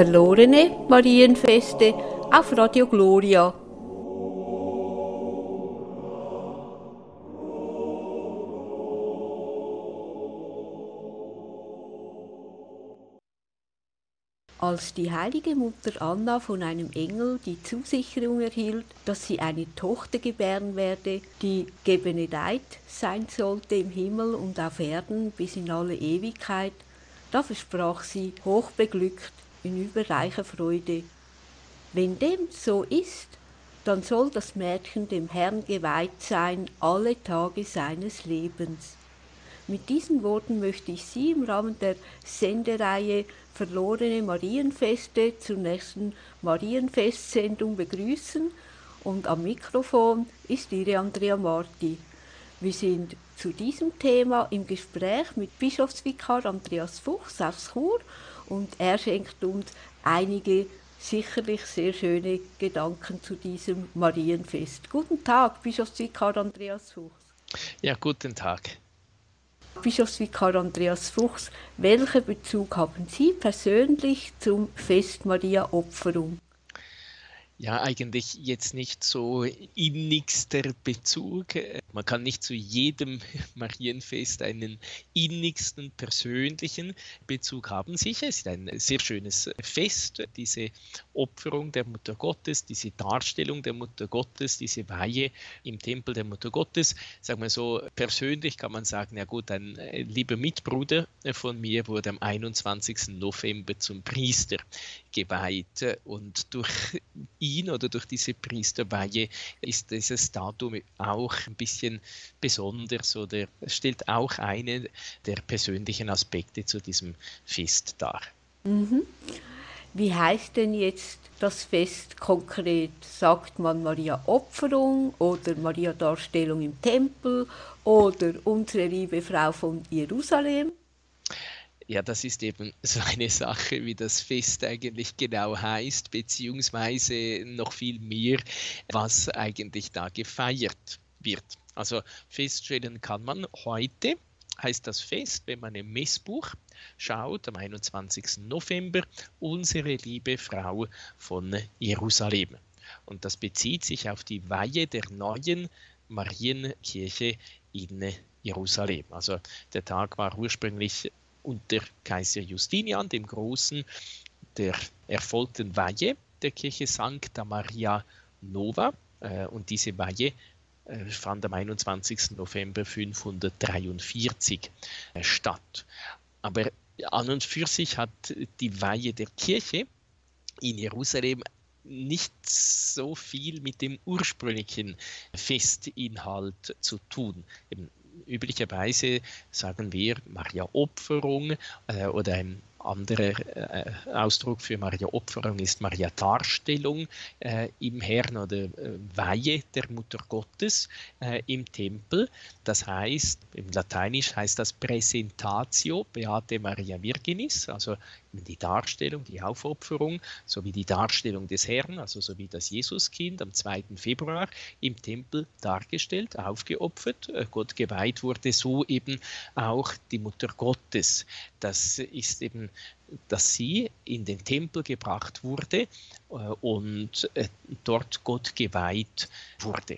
Verlorene Marienfeste auf Radio Gloria. Als die heilige Mutter Anna von einem Engel die Zusicherung erhielt, dass sie eine Tochter gebären werde, die gebenedeit sein sollte im Himmel und auf Erden bis in alle Ewigkeit, da versprach sie, hochbeglückt, in überreicher Freude: Wenn dem so ist, dann soll das Mädchen dem Herrn geweiht sein alle Tage seines Lebens. Mit diesen Worten möchte ich Sie im Rahmen der Sendereihe Verlorene Marienfeste zur nächsten Marienfestsendung begrüßen, und am Mikrofon ist Ihre Andrea Marti. Wir sind zu diesem Thema im Gespräch mit Bischofsvikar Andreas Fuchs aus Chur, und er schenkt uns einige sicherlich sehr schöne Gedanken zu diesem Marienfest. Guten Tag, Bischofsvikar Andreas Fuchs. Ja, guten Tag. Bischofsvikar Andreas Fuchs, welchen Bezug haben Sie persönlich zum Fest Maria Opferung? Ja, eigentlich jetzt nicht so innigster Bezug. Man kann nicht zu jedem Marienfest einen innigsten persönlichen Bezug haben. Sicher, es ist ein sehr schönes Fest, diese Opferung der Mutter Gottes, diese Darstellung der Mutter Gottes, diese Weihe im Tempel der Mutter Gottes. Sagen wir so, persönlich kann man sagen, ja gut, ein lieber Mitbruder von mir wurde am 21. November zum Priester geweiht, und durch ihn oder durch diese Priesterweihe ist dieses Datum auch ein bisschen besonders oder stellt auch einen der persönlichen Aspekte zu diesem Fest dar. Mhm. Wie heißt denn jetzt das Fest konkret? Sagt man Maria Opferung oder Maria Darstellung im Tempel oder unsere liebe Frau von Jerusalem? Ja, das ist eben so eine Sache, wie das Fest eigentlich genau heißt, beziehungsweise noch viel mehr, was eigentlich da gefeiert wird. Also feststellen kann man heute, heißt das Fest, wenn man im Messbuch schaut, am 21. November, unsere liebe Frau von Jerusalem. Und das bezieht sich auf die Weihe der neuen Marienkirche in Jerusalem. Also der Tag war ursprünglich unter Kaiser Justinian dem Großen, der erfolgten Weihe der Kirche Sancta Maria Nova, und diese Weihe fand am 21. November 543 statt. Aber an und für sich hat die Weihe der Kirche in Jerusalem nicht so viel mit dem ursprünglichen Festinhalt zu tun. Üblicherweise sagen wir Maria Opferung, oder ein anderer Ausdruck für Maria Opferung ist Maria Darstellung im Herrn oder Weihe der Mutter Gottes im Tempel. Das heißt, im Lateinisch heißt das Präsentatio Beate Maria Virginis, also die Darstellung, die Aufopferung, sowie die Darstellung des Herrn, also sowie das Jesuskind am 2. Februar im Tempel dargestellt, aufgeopfert, Gott geweiht wurde, so eben auch die Mutter Gottes. Das ist eben, dass sie in den Tempel gebracht wurde und dort Gott geweiht wurde.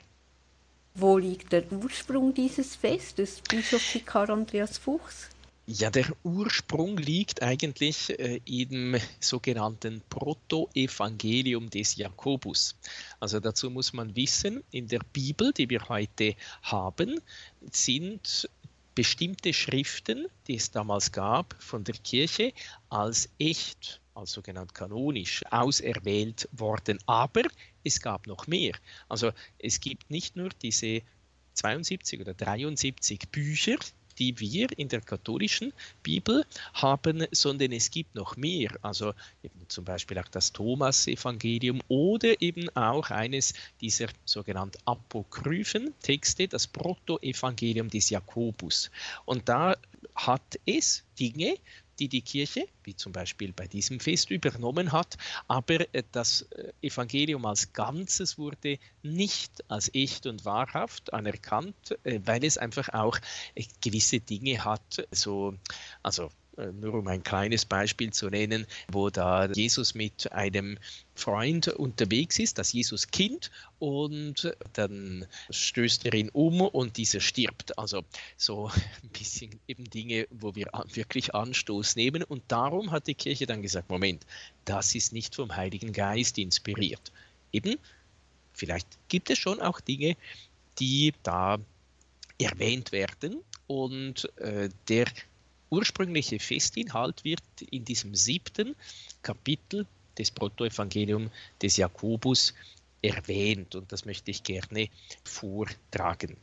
Wo liegt der Ursprung dieses Festes, Bischofsvikar Andreas Fuchs? Ja, der Ursprung liegt eigentlich im sogenannten Protoevangelium des Jakobus. Also dazu muss man wissen, in der Bibel, die wir heute haben, sind bestimmte Schriften, die es damals gab, von der Kirche als echt, als sogenannt kanonisch, auserwählt worden. Aber es gab noch mehr. Also es gibt nicht nur diese 72 oder 73 Bücher, die wir in der katholischen Bibel haben, sondern es gibt noch mehr. Also eben zum Beispiel auch das Thomas-Evangelium oder eben auch eines dieser sogenannten apokryphen Texte, das Protoevangelium des Jakobus. Und da hat es Dinge, die die Kirche, wie zum Beispiel bei diesem Fest, übernommen hat, aber das Evangelium als Ganzes wurde nicht als echt und wahrhaft anerkannt, weil es einfach auch gewisse Dinge hat, also nur um ein kleines Beispiel zu nennen, wo da Jesus mit einem Freund unterwegs ist, das Jesuskind, und dann stößt er ihn um und dieser stirbt. Also so ein bisschen eben Dinge, wo wir wirklich Anstoß nehmen. Und darum hat die Kirche dann gesagt, Moment, das ist nicht vom Heiligen Geist inspiriert. Eben, vielleicht gibt es schon auch Dinge, die da erwähnt werden, und der ursprüngliche Festinhalt wird in diesem 7. Kapitel des Protoevangeliums des Jakobus erwähnt, und das möchte ich gerne vortragen.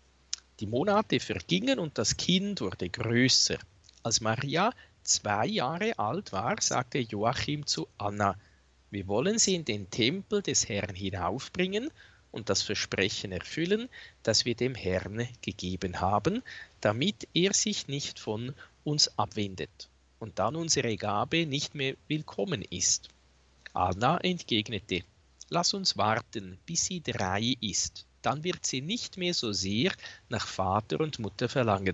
Die Monate vergingen und das Kind wurde größer. Als Maria 2 Jahre alt war, sagte Joachim zu Anna: Wir wollen sie in den Tempel des Herrn hinaufbringen und das Versprechen erfüllen, das wir dem Herrn gegeben haben, damit er sich nicht von uns abwendet und dann unsere Gabe nicht mehr willkommen ist. Anna entgegnete: Lass uns warten, bis sie 3 ist. Dann wird sie nicht mehr so sehr nach Vater und Mutter verlangen.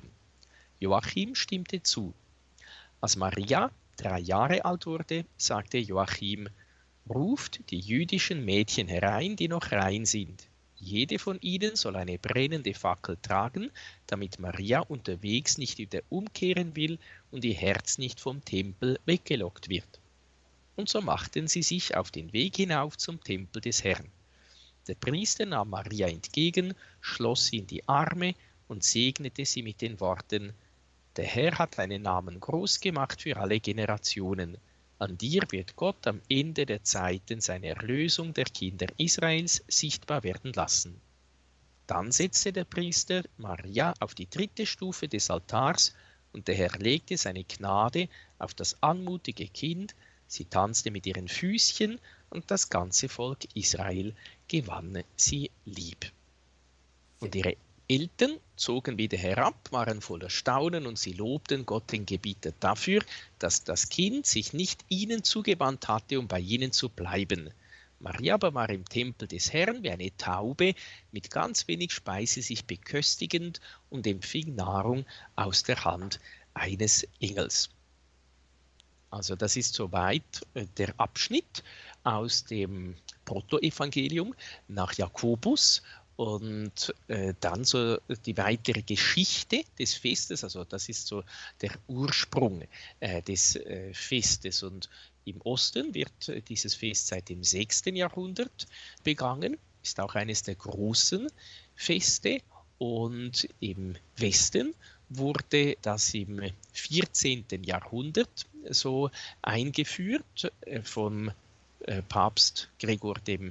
Joachim stimmte zu. Als Maria 3 Jahre alt wurde, sagte Joachim: Ruft die jüdischen Mädchen herein, die noch rein sind. Jede von ihnen soll eine brennende Fackel tragen, damit Maria unterwegs nicht wieder umkehren will und ihr Herz nicht vom Tempel weggelockt wird. Und so machten sie sich auf den Weg hinauf zum Tempel des Herrn. Der Priester nahm Maria entgegen, schloss sie in die Arme und segnete sie mit den Worten: Der Herr hat deinen Namen groß gemacht für alle Generationen. An dir wird Gott am Ende der Zeiten seine Erlösung der Kinder Israels sichtbar werden lassen. Dann setzte der Priester Maria auf die 3. Stufe des Altars, und der Herr legte seine Gnade auf das anmutige Kind. Sie tanzte mit ihren Füßchen, und das ganze Volk Israel gewann sie lieb. Und ihre Eltern zogen wieder herab, waren voller Staunen, und sie lobten Gott, den Gebieter, dafür, dass das Kind sich nicht ihnen zugewandt hatte, um bei ihnen zu bleiben. Maria aber war im Tempel des Herrn wie eine Taube, mit ganz wenig Speise sich beköstigend, und empfing Nahrung aus der Hand eines Engels. Also das ist soweit der Abschnitt aus dem Protoevangelium nach Jakobus. Und dann so die weitere Geschichte des Festes, also das ist so der Ursprung des Festes. Und im Osten wird dieses Fest seit dem 6. Jahrhundert begangen, ist auch eines der großen Feste. Und im Westen wurde das im 14. Jahrhundert so eingeführt vom Papst Gregor XI.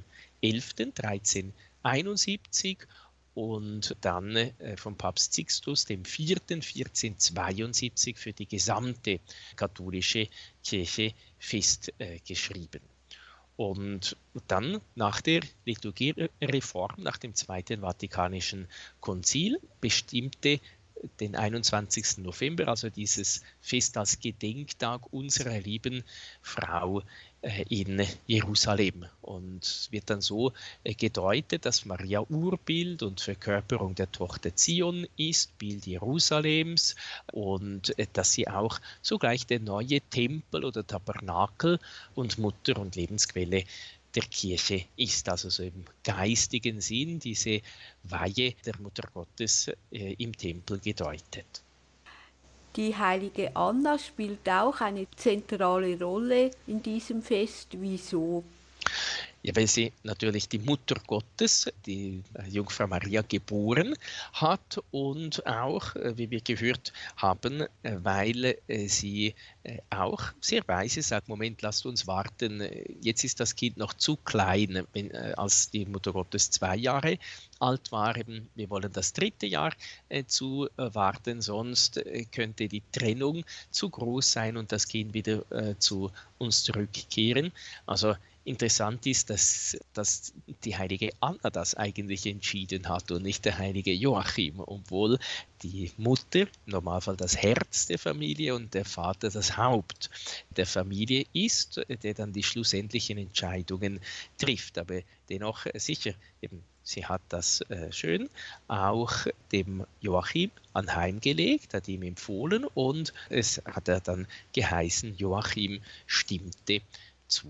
1371 und dann vom Papst Sixtus IV. 1472 für die gesamte katholische Kirche festgeschrieben. Und dann nach der Liturgiereform, nach dem Zweiten Vatikanischen Konzil, bestimmte den 21. November, also dieses Fest als Gedenktag unserer lieben Frau in Jerusalem. Und wird dann so gedeutet, dass Maria Urbild und Verkörperung der Tochter Zion ist, Bild Jerusalems, und dass sie auch sogleich der neue Tempel oder Tabernakel und Mutter und Lebensquelle der Kirche ist, also so im geistigen Sinn diese Weihe der Mutter Gottes im Tempel gedeutet. Die heilige Anna spielt auch eine zentrale Rolle in diesem Fest. Wieso? Ja, weil sie natürlich die Mutter Gottes, die Jungfrau Maria, geboren hat, und auch, wie wir gehört haben, weil sie auch sehr weise sagt: Moment, lasst uns warten, jetzt ist das Kind noch zu klein, als die Mutter Gottes 2 Jahre alt war. Wir wollen das 3. Jahr zuwarten, sonst könnte die Trennung zu groß sein und das Kind wieder zu uns zurückkehren. Also interessant ist, dass die heilige Anna das eigentlich entschieden hat und nicht der heilige Joachim, obwohl die Mutter im Normalfall das Herz der Familie und der Vater das Haupt der Familie ist, der dann die schlussendlichen Entscheidungen trifft. Aber dennoch sicher eben Sie hat das schön auch dem Joachim anheimgelegt, hat ihm empfohlen und es hat er dann geheißen, Joachim stimmte zu.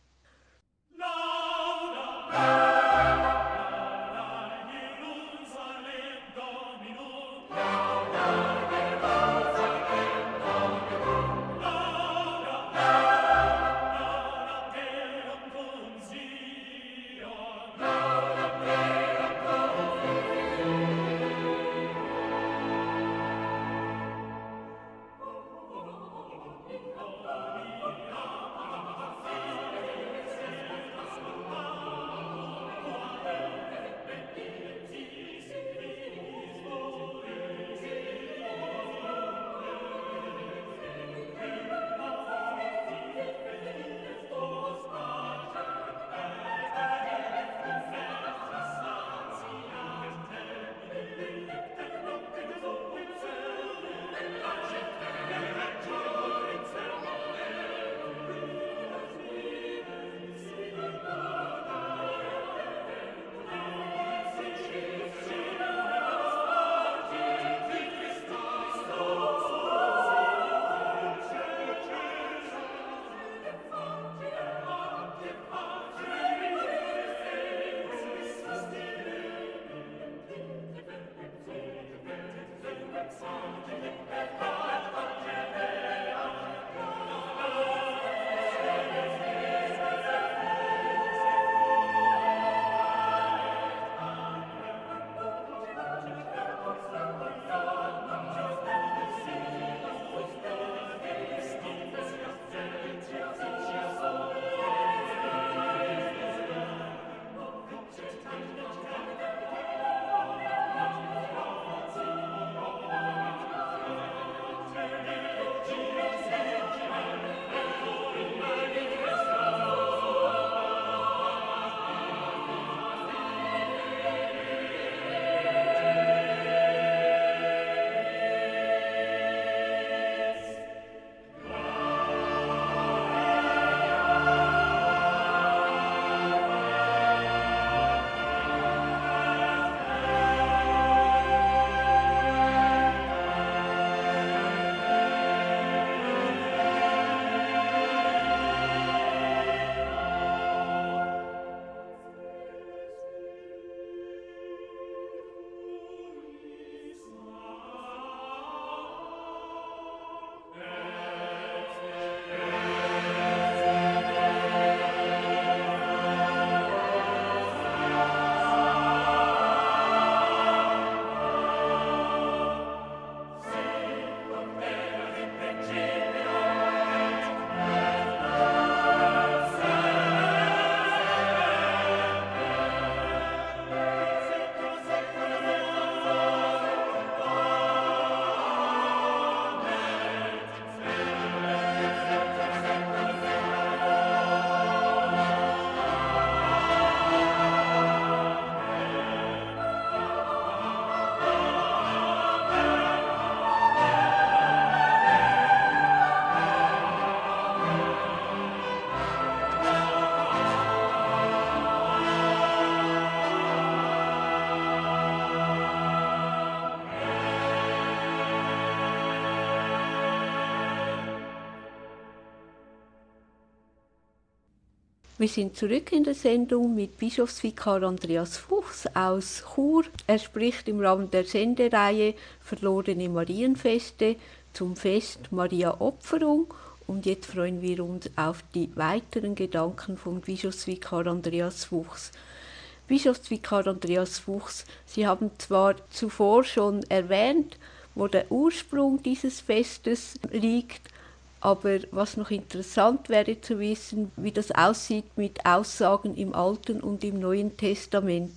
Wir sind zurück in der Sendung mit Bischofsvikar Andreas Fuchs aus Chur. Er spricht im Rahmen der Sendereihe Verlorene Marienfeste zum Fest Maria Opferung. Und jetzt freuen wir uns auf die weiteren Gedanken von Bischofsvikar Andreas Fuchs. Bischofsvikar Andreas Fuchs, Sie haben zwar zuvor schon erwähnt, wo der Ursprung dieses Festes liegt, aber was noch interessant wäre zu wissen, wie das aussieht mit Aussagen im Alten und im Neuen Testament.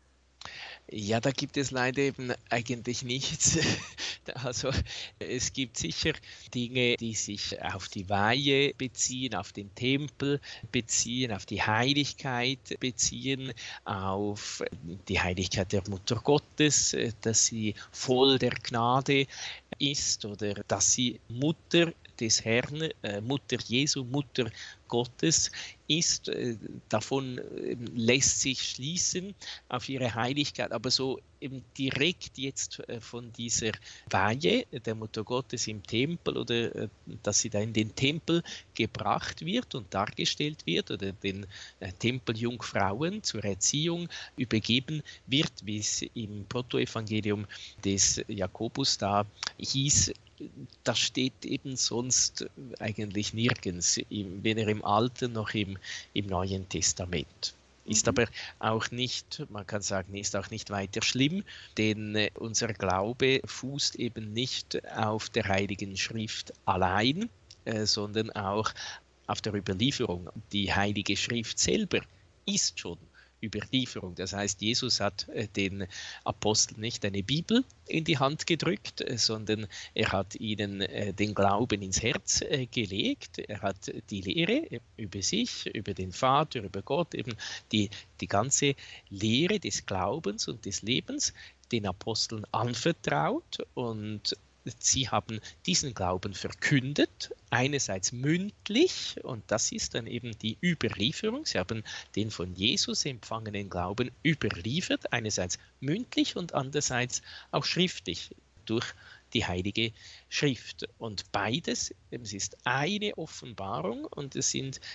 Ja, da gibt es leider eben eigentlich nichts. Also es gibt sicher Dinge, die sich auf die Weihe beziehen, auf den Tempel beziehen, auf die Heiligkeit beziehen, auf die Heiligkeit der Mutter Gottes, dass sie voll der Gnade ist oder dass sie Mutter des Herrn, Mutter Jesu, Mutter Gottes ist. Davon lässt sich schließen auf ihre Heiligkeit, aber so eben direkt jetzt von dieser Weihe der Mutter Gottes im Tempel oder dass sie da in den Tempel gebracht wird und dargestellt wird oder den Tempeljungfrauen zur Erziehung übergeben wird, wie es im Protoevangelium des Jakobus da hieß. Das steht eben sonst eigentlich nirgends, weder im Alten noch im Neuen Testament. Ist aber auch nicht, man kann sagen, ist auch nicht weiter schlimm, denn unser Glaube fußt eben nicht auf der Heiligen Schrift allein, sondern auch auf der Überlieferung. Die Heilige Schrift selber ist schon Überlieferung. Das heißt, Jesus hat den Aposteln nicht eine Bibel in die Hand gedrückt, sondern er hat ihnen den Glauben ins Herz gelegt. Er hat die Lehre über sich, über den Vater, über Gott, eben die ganze Lehre des Glaubens und des Lebens den Aposteln anvertraut und sie haben diesen Glauben verkündet, einerseits mündlich, und das ist dann eben die Überlieferung. Sie haben den von Jesus empfangenen Glauben überliefert, einerseits mündlich und andererseits auch schriftlich durch die Heilige Schrift. Und beides, es ist eine Offenbarung und es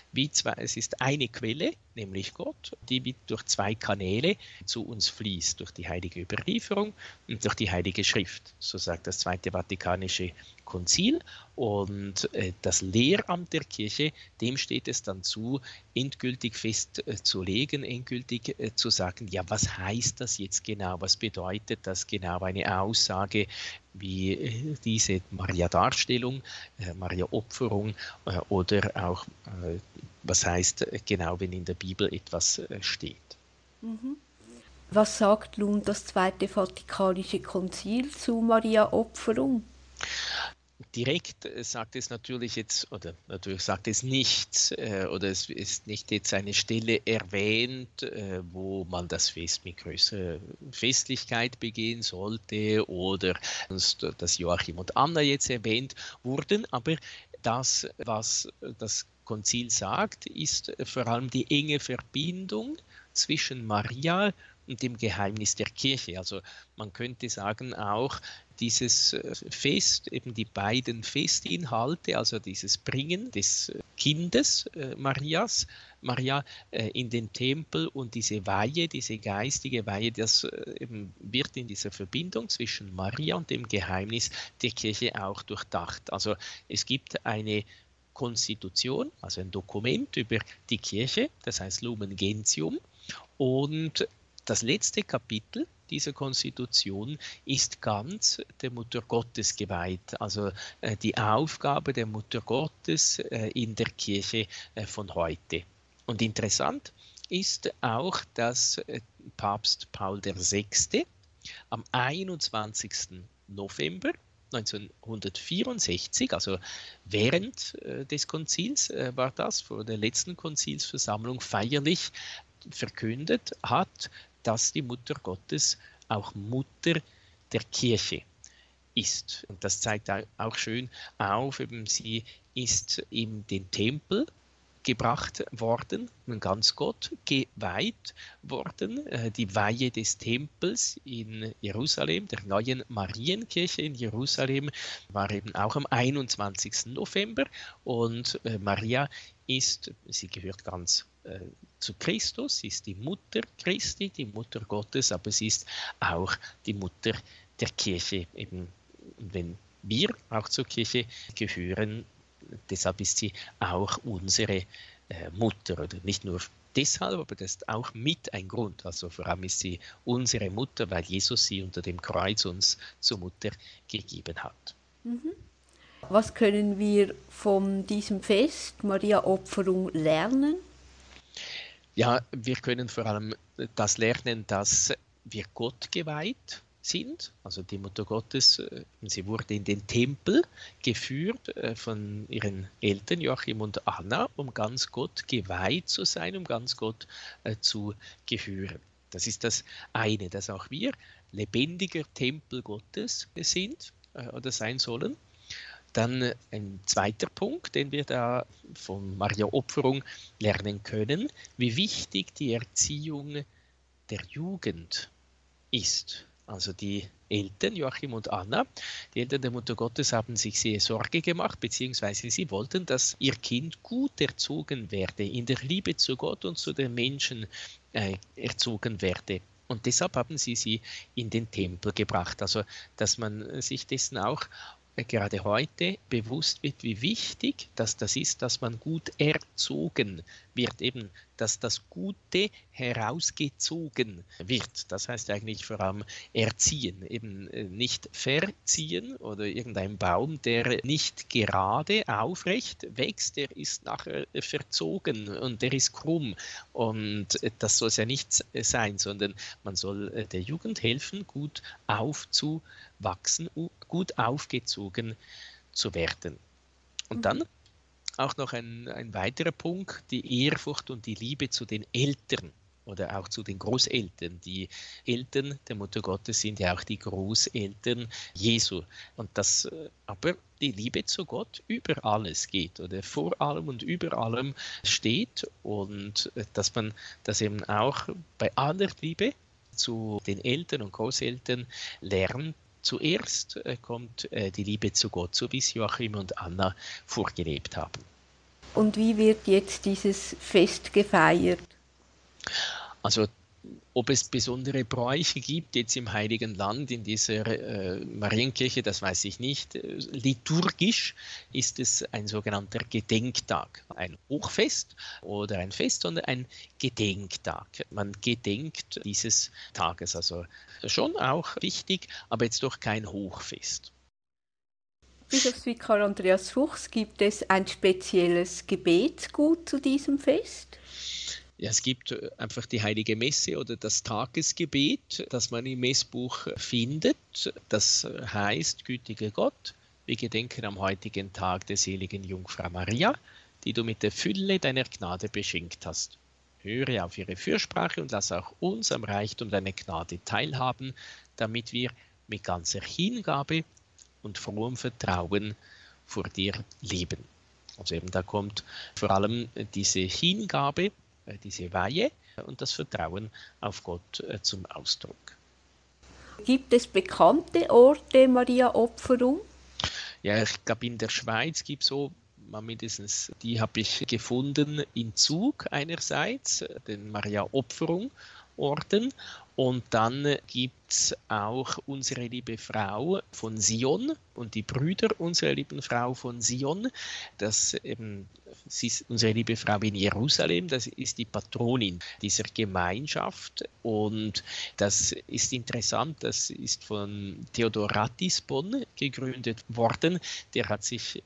ist eine Quelle, nämlich Gott, die durch zwei Kanäle zu uns fließt, durch die heilige Überlieferung und durch die Heilige Schrift. So sagt das Zweite Vatikanische Konzil. Und das Lehramt der Kirche, dem steht es dann zu, endgültig festzulegen, endgültig zu sagen, ja, was heißt das jetzt genau, was bedeutet das genau, eine Aussage wie diese Maria-Darstellung, Maria-Opferung oder auch, was heißt genau, wenn in der Bibel etwas steht. Was sagt nun das Zweite Vatikanische Konzil zu Maria-Opferung? Direkt sagt es natürlich jetzt, oder natürlich sagt es nichts, oder es ist nicht jetzt eine Stelle erwähnt, wo man das Fest mit größerer Festlichkeit begehen sollte oder dass Joachim und Anna jetzt erwähnt wurden, aber das, was das Konzil sagt, ist vor allem die enge Verbindung zwischen Maria und dem Geheimnis der Kirche. Also man könnte sagen auch, dieses Fest, eben die beiden Festinhalte, also dieses Bringen des Kindes Maria in den Tempel und diese Weihe, diese geistige Weihe, das wird in dieser Verbindung zwischen Maria und dem Geheimnis der Kirche auch durchdacht. Also es gibt eine Konstitution, also ein Dokument über die Kirche, das heißt Lumen Gentium, und das letzte Kapitel dieser Konstitution ist ganz der Mutter Gottes geweiht, also die Aufgabe der Mutter Gottes in der Kirche von heute. Und interessant ist auch, dass Papst Paul VI. Am 21. November 1964, also während des Konzils war das, vor der letzten Konzilsversammlung feierlich verkündet hat, dass die Mutter Gottes auch Mutter der Kirche ist. Und das zeigt auch schön auf, eben sie ist in den Tempel gebracht worden, ganz Gott geweiht worden. Die Weihe des Tempels in Jerusalem, der neuen Marienkirche in Jerusalem, war eben auch am 21. November und Maria sie gehört ganz zu Christus, sie ist die Mutter Christi, die Mutter Gottes, aber sie ist auch die Mutter der Kirche. Eben, wenn wir auch zur Kirche gehören, deshalb ist sie auch unsere Mutter, oder nicht nur deshalb, aber das ist auch mit ein Grund. Also vor allem ist sie unsere Mutter, weil Jesus sie unter dem Kreuz uns zur Mutter gegeben hat. Was können wir von diesem Fest Maria-Opferung lernen? Ja, wir können vor allem das lernen, dass wir Gott geweiht sind. Also die Mutter Gottes, sie wurde in den Tempel geführt von ihren Eltern Joachim und Anna, um ganz Gott geweiht zu sein, um ganz Gott zu gehören. Das ist das eine, dass auch wir lebendiger Tempel Gottes sind oder sein sollen. Dann ein zweiter Punkt, den wir da von Maria Opferung lernen können, wie wichtig die Erziehung der Jugend ist. Also die Eltern, Joachim und Anna, die Eltern der Mutter Gottes, haben sich sehr Sorge gemacht, beziehungsweise sie wollten, dass ihr Kind gut erzogen werde, in der Liebe zu Gott und zu den Menschen erzogen werde. Und deshalb haben sie in den Tempel gebracht. Also, dass man sich dessen auch gerade heute bewusst wird, wie wichtig das ist, dass man gut erzogen wird, eben, dass das Gute herausgezogen wird. Das heißt eigentlich vor allem erziehen, eben nicht verziehen oder irgendein Baum, der nicht gerade aufrecht wächst, der ist nachher verzogen und der ist krumm. Und das soll es ja nicht sein, sondern man soll der Jugend helfen, gut aufzuwachsen, gut aufgezogen zu werden. Und dann auch noch ein weiterer Punkt, die Ehrfurcht und die Liebe zu den Eltern oder auch zu den Großeltern. Die Eltern der Mutter Gottes sind ja auch die Großeltern Jesu. Und dass aber die Liebe zu Gott über alles geht oder vor allem und über allem steht und dass man das eben auch bei aller Liebe zu den Eltern und Großeltern lernt. Zuerst kommt die Liebe zu Gott, so wie es Joachim und Anna vorgelebt haben. Und wie wird jetzt dieses Fest gefeiert? Also ob es besondere Bräuche gibt jetzt im Heiligen Land, in dieser Marienkirche, das weiß ich nicht. Liturgisch ist es ein sogenannter Gedenktag. Ein Hochfest oder ein Fest, sondern ein Gedenktag. Man gedenkt dieses Tages, also schon auch wichtig, aber jetzt doch kein Hochfest. Bischofsvikar Andreas Fuchs, gibt es ein spezielles Gebetsgut zu diesem Fest? Ja, es gibt einfach die Heilige Messe oder das Tagesgebet, das man im Messbuch findet. Das heißt, gütiger Gott, wir gedenken am heutigen Tag der seligen Jungfrau Maria, die du mit der Fülle deiner Gnade beschenkt hast. Höre auf ihre Fürsprache und lass auch uns am Reichtum deiner Gnade teilhaben, damit wir mit ganzer Hingabe und frohem Vertrauen vor dir leben. Also eben da kommt vor allem diese Hingabe, diese Weihe und das Vertrauen auf Gott zum Ausdruck. Gibt es bekannte Orte Maria-Opferung? Ja, ich glaube, in der Schweiz gibt es so, mal mindestens, die habe ich gefunden in Zug einerseits, den Maria-Opferung-Orden. Und dann gibt es auch unsere liebe Frau von Sion und die Brüder unserer lieben Frau von Sion. Das eben, sie ist unsere liebe Frau in Jerusalem, das ist die Patronin dieser Gemeinschaft. Und das ist interessant, das ist von Theodor Ratisbon gegründet worden. Der hat sich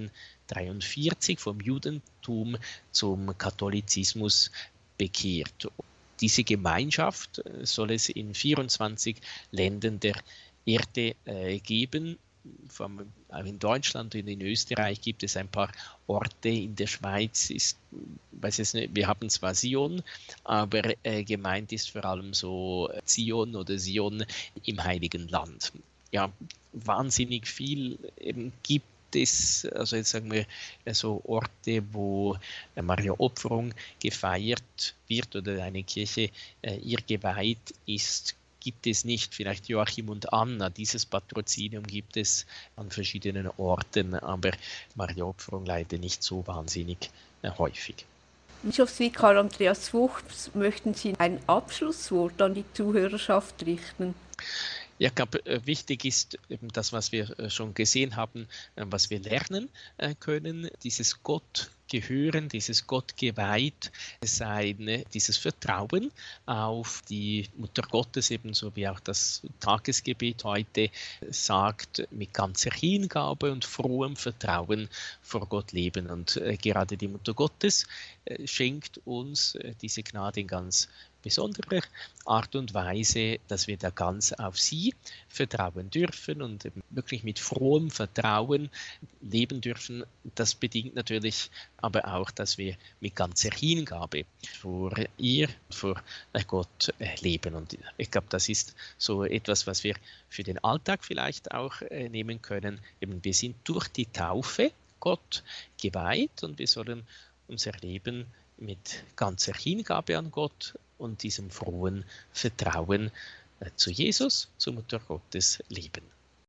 1843 vom Judentum zum Katholizismus bekehrt. Diese Gemeinschaft soll es in 24 Ländern der Erde geben. In Deutschland und in Österreich gibt es ein paar Orte. In der Schweiz weiß ich nicht, wir haben zwar Sion, aber gemeint ist vor allem so Zion oder Sion im Heiligen Land. Ja, wahnsinnig viel gibt es, also jetzt sagen wir so Orte, wo Maria-Opferung gefeiert wird oder eine Kirche ihr geweiht ist, gibt es nicht. Vielleicht Joachim und Anna, dieses Patrozinium gibt es an verschiedenen Orten, aber Maria-Opferung leider nicht so wahnsinnig häufig. Bischofsvikar Andreas Fuchs, möchten Sie ein Abschlusswort an die Zuhörerschaft richten? Ja, ich glaube, wichtig ist eben das, was wir schon gesehen haben, was wir lernen können, dieses Gott gehören, dieses Gott geweiht sein, dieses Vertrauen auf die Mutter Gottes, ebenso wie auch das Tagesgebet heute sagt, mit ganzer Hingabe und frohem Vertrauen vor Gott leben. Und gerade die Mutter Gottes schenkt uns diese Gnade in ganz besonderer Art und Weise, dass wir da ganz auf sie vertrauen dürfen und wirklich mit frohem Vertrauen leben dürfen. Das bedingt natürlich aber auch, dass wir mit ganzer Hingabe vor ihr, vor Gott leben. Und ich glaube, das ist so etwas, was wir für den Alltag vielleicht auch nehmen können. Eben, wir sind durch die Taufe Gott geweiht und wir sollen unser Leben mit ganzer Hingabe an Gott und diesem frohen Vertrauen zu Jesus, zur Mutter Gottes leben.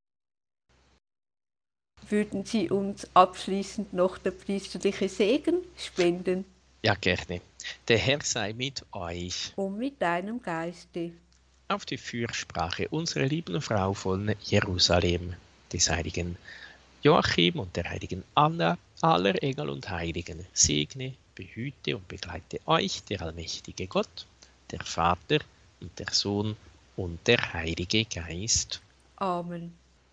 Würden Sie uns abschließend noch der priesterliche Segen spenden? Ja, gerne. Der Herr sei mit euch. Und mit deinem Geiste. Auf die Fürsprache unserer lieben Frau von Jerusalem, des heiligen Joachim und der heiligen Anna, aller Engel und Heiligen, segne, behüte und begleite euch der allmächtige Gott, der Vater und der Sohn und der Heilige Geist. Amen.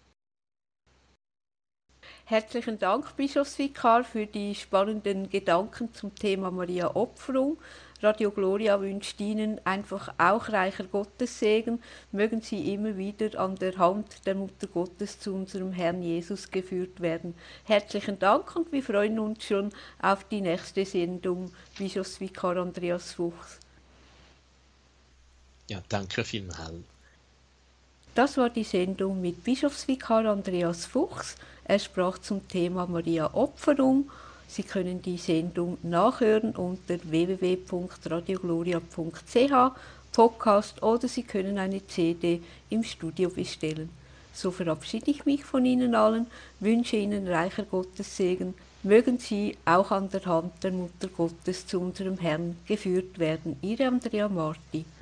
Herzlichen Dank, Bischofsvikar, für die spannenden Gedanken zum Thema Maria Opferung. Radio Gloria wünscht Ihnen einfach auch reicher Gottessegen. Mögen Sie immer wieder an der Hand der Mutter Gottes zu unserem Herrn Jesus geführt werden. Herzlichen Dank und wir freuen uns schon auf die nächste Sendung. Bischofsvikar Andreas Fuchs. Ja, danke vielmals. Das war die Sendung mit Bischofsvikar Andreas Fuchs. Er sprach zum Thema Maria Opferung. Sie können die Sendung nachhören unter www.radiogloria.ch, Podcast oder Sie können eine CD im Studio bestellen. So verabschiede ich mich von Ihnen allen, wünsche Ihnen reicher Gottessegen. Mögen Sie auch an der Hand der Mutter Gottes zu unserem Herrn geführt werden. Ihre Andrea Marti.